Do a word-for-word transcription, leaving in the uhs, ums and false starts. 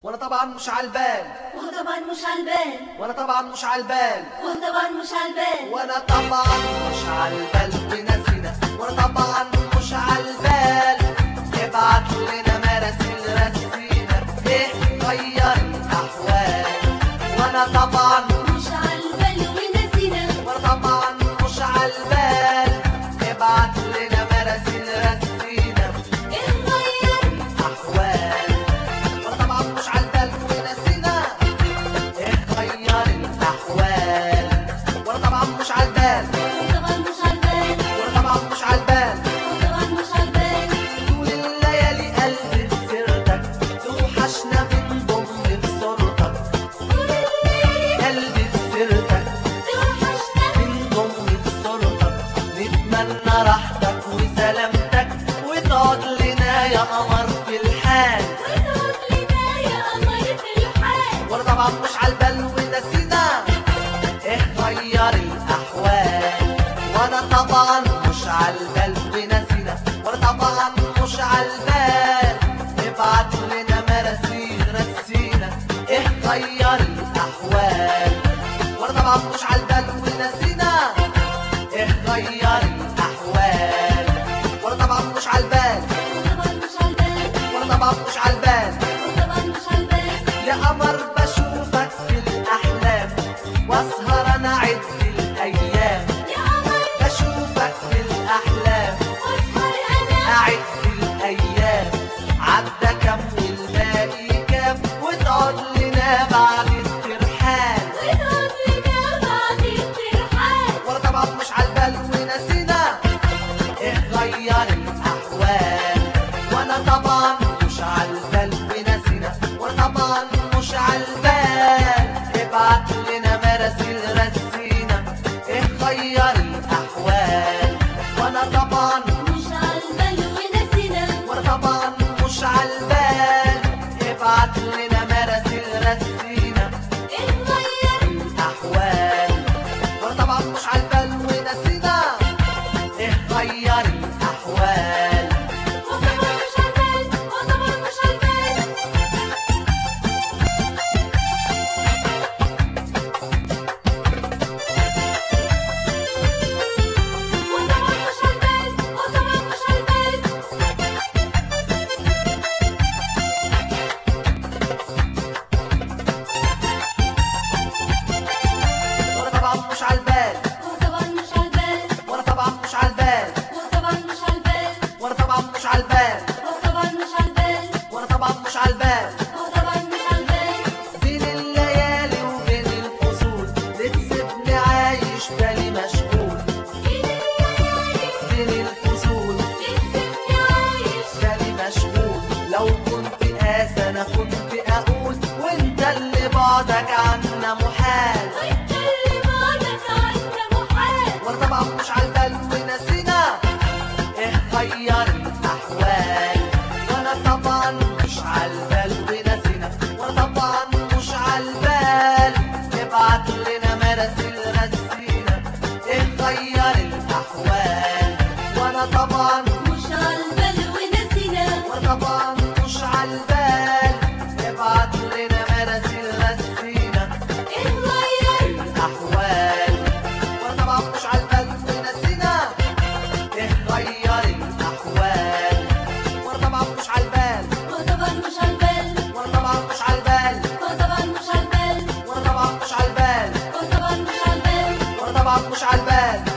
وانا طبعا مش على البال وانا طبعا مش على البال وانا طبعا مش على البال وانا طبعا مش على البال وانا طبعا مش على البال ونسينا وانا طبعا مش على البال. ابعت لنا مراسيل رسينا ايه غير الاحوال. وانا طبعا مش على البال ونسينا وانا طبعا مش على البال. ابعت لنا مراسيل رسينا ايه غير الاحوال. وانا طبعا مش على البال ونسينا ايه غير الاحوال. وانا طبعا مش على البال وانا طبعا مش على البال وانا طبعا مش على البال. وانا طبعا مش على البال طول الليالي قلبي في سيرتك توحشنا من ضمن بصورتك. طول الليل قلبي في سيرتك توحشنا من ضمن بصورتك. نتمنى راحتك وسلامتك وتقعد لنا يا قمر في الحال. وتقعد لنا يا قمر في الحال. وانا طبعا مش على البال ونسينا ايه غير الاحوال. وانا طبعا مش على البال ونسينا وانا طبعا مش على البال. ابعت لنا مراسيل رسينا ايه غير الاحوال. وانا طبعا مش على البال ونسينا ايه غير الاحوال. وانا طبعا مش على البال وانا طبعا مش على البال وانا طبعا مش على البال. وانا طبعا مش على البال يا قمر بشوفك في الأحلام وأسهر أنا أعد الأيام. يا قمر بشوفك في الأحلام واسهر انا أعد الأيام. عدى كام والباقي كام وتقعد لنا بعد الترحال. وتقعد لنا بعد الترحال. وأنا طبعا مش على البال ونسينا إيه غير الأحوال. وأنا طبعا مش على البال ونسينا وأنا طبعا مش على البال. ابعت لنا مراسيل رسينا إيه غير الأحوال. وأنا طبعا مش على البال ونسينا وأنا طبعا مش على البال. ابعت لنا مراسيل رسينا ايه غير الأحوال. وأنا طبعا مش على البال ونسينا إيه غير الأحوال. وانا طبعا مش على البال وانا طبعا مش على البال وانا طبعا مش على البال وانا طبعا مش على البال وأنا طبعا مش على البال وانا طبعا مش على البال وأنا طبعا مش على البال وانا طبعا مش على البال وأنا طبعا مش على البال وانا طبعا مش على البال وأنا طبعا مش على البال. وانا طبعا مش على البال بين الليالي وبين الفصول بتسيبني عايش بالي مشغول. بين الليالي بين الفصول بتسيبني عايش بالي مشغول. لو كنت قاسى أنا كنت أقول وأنت اللي بعدك عنا محال. وانت اللي بعدك عنا محال. وأنا طبعا مش على البال ونسينا إيه غير الأحوال. وأنا طبعا مش على البال ونسينا وأنا طبعا مش على البال. ابعت لنا مراسيل رسينا إيه غير الأحوال. وأنا طبعا مش على البال ونسينا وأنا طبعا مش على البال. ابعت لنا مراسيل رسينا ايه غير الأحوال. وأنا طبعا مش على البال ونسينا إيه غير الأحوال. وأنا طبعا مش على البال وانا طبعا مش على البال وأنا طبعا مش على البال وانا طبعا مش على البال وأنا طبعا مش على البال وانا طبعا مش على البال وأنا طبعا مش على البال.